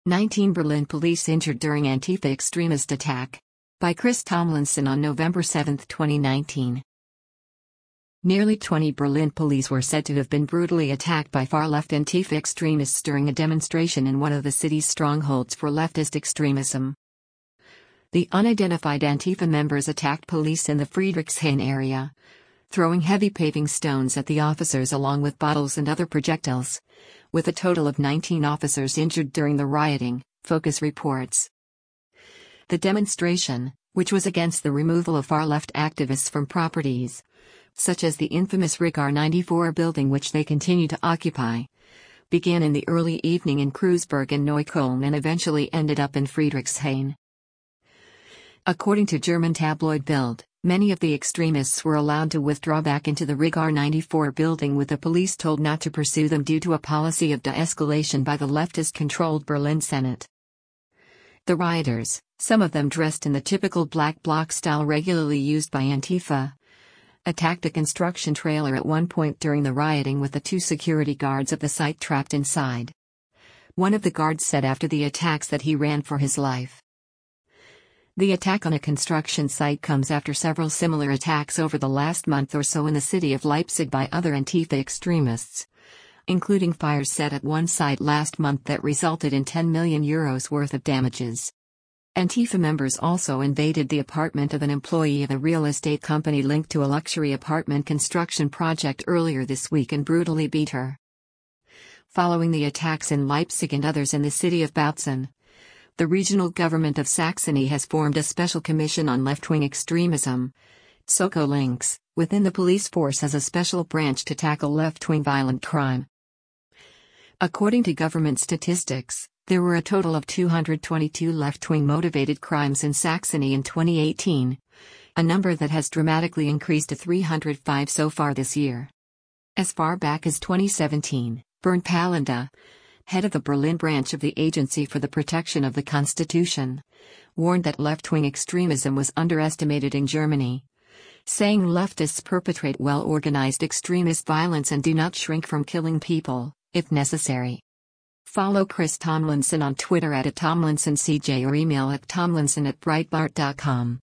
19 Berlin police injured during Antifa extremist attack. By Chris Tomlinson on November 7, 2019. Nearly 20 Berlin police were said to have been brutally attacked by far-left Antifa extremists during a demonstration in one of the city's strongholds for leftist extremism. The unidentified Antifa members attacked police in the Friedrichshain area, throwing heavy paving stones at the officers along with bottles and other projectiles, with a total of 19 officers injured during the rioting, Focus reports. The demonstration, which was against the removal of far-left activists from properties, such as the infamous Rigar 94 building which they continue to occupy, began in the early evening in Kreuzberg and Neukölln and eventually ended up in Friedrichshain. According to German tabloid Bild, many of the extremists were allowed to withdraw back into the Rigar 94 building with the police told not to pursue them due to a policy of de-escalation by the leftist-controlled Berlin Senate. The rioters, some of them dressed in the typical black bloc style regularly used by Antifa, attacked a construction trailer at one point during the rioting with the two security guards of the site trapped inside. One of the guards said after the attacks that he ran for his life. The attack on a construction site comes after several similar attacks over the last month or so in the city of Leipzig by other Antifa extremists, including fires set at one site last month that resulted in €10 million worth of damages. Antifa members also invaded the apartment of an employee of a real estate company linked to a luxury apartment construction project earlier this week and brutally beat her. Following the attacks in Leipzig and others in the city of Bautzen, the regional government of Saxony has formed a special commission on left-wing extremism, Soko Links, within the police force as a special branch to tackle left-wing violent crime. According to government statistics, there were a total of 222 left-wing motivated crimes in Saxony in 2018, a number that has dramatically increased to 305 so far this year. As far back as 2017, Bernd Palanda, head of the Berlin branch of the Agency for the Protection of the Constitution, warned that left-wing extremism was underestimated in Germany, saying leftists perpetrate well-organized extremist violence and do not shrink from killing people, if necessary. Follow Chris Tomlinson on Twitter @TomlinsonCJ or email at tomlinson@breitbart.com.